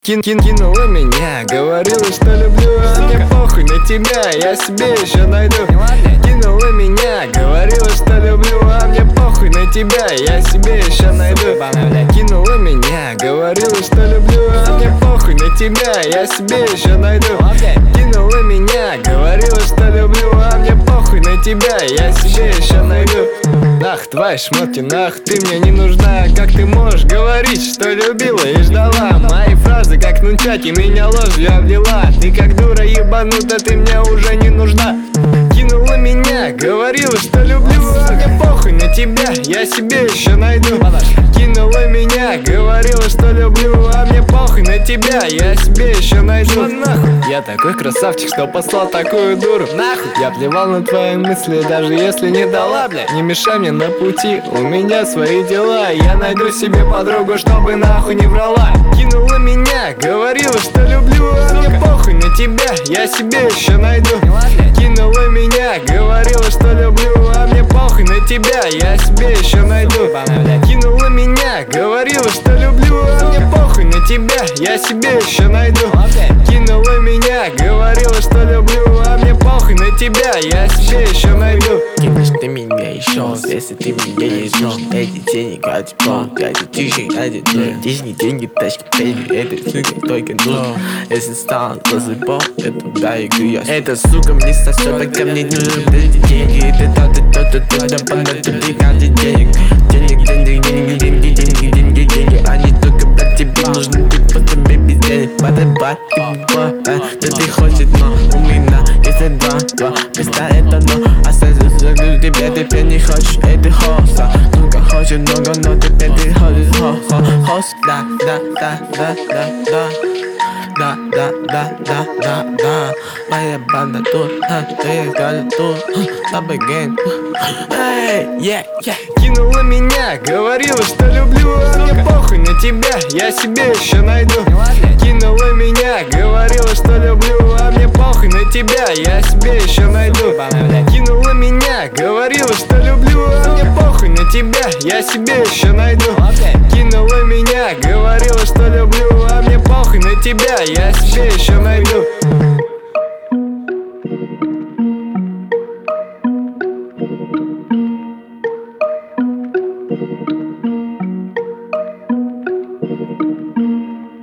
Кинула меня, говорила, что люблю, а мне похуй на тебя, я себе еще найду. Кинула меня, говорила, что люблю, а мне похуй на тебя, я себе еще найду. Кинула меня, говорила, что люблю, а мне похуй на тебя, я себе еще найду. Кинула меня, говорила, что люблю, а мне похуй на тебя, я себе еще найду. Нах, твои шмотки, нах, ты мне не нужна. Как ты можешь говорить, что любила и ждала? Мои фразы, как нунчаки, меня ложью обвела. Ты как дура ебанута, ты мне уже не нужна. Кинула меня, говорила, что люблю, а мне похуй на тебя, я себе еще найду. Кинула меня, говорила, что люблю, а мне похуй на тебя, я себе еще найду. Нахуй. Я такой красавчик, что послал такую дуру. Нахуй. Я плевал на твои мысли, даже если не дала, бля. Не мешай мне на пути, у меня свои дела. Я найду себе подругу, чтобы нахуй не врала. Кинула меня, говорила, что люблю, а мне похуй на тебя, я себе еще найду. Кинула меня, говорила, что люблю, а мне похуй на тебя, я себе еще найду. Кинула меня, говорила, что люблю, а мне похуй на тебя, я себе еще найду. Кинула меня, говорила, что люблю, а мне похуй на тебя, я себе еще найду. Кинешь ты меня еще, если ты меня не ждешь. Эти деньги, ради пол, ради тысячи, ради деньги, деньги, тачки, бейби, это сука только нужно. Если стал засыпал, это да, игры я. Эта сука мне сосет, ко мне нужны эти деньги. Это то, понадобится ради денег. Деньги, они только про тебя нужны, ты просто бэби денег. Бата, да ты хочешь, но у меня есть два. Места это но, а сразу тебя теперь не хочешь, это хоса. Сука хочет много, но теперь ты хочешь хос. Да. Моя банда тут, ты скажешь тут, табы гэнг. Эй, yeah. Кинула меня, говорила, что люблю, а мне похуй на тебя, я себе еще найду. Кинула меня, говорила, что люблю, а мне похуй на тебя, я себе еще найду. Кинула меня, говорила, что люблю, а мне похуй на тебя, я себе еще найду. Кинула меня, говорила, что люблю, а мне похуй на тебя, я себе еще найду. Thank you.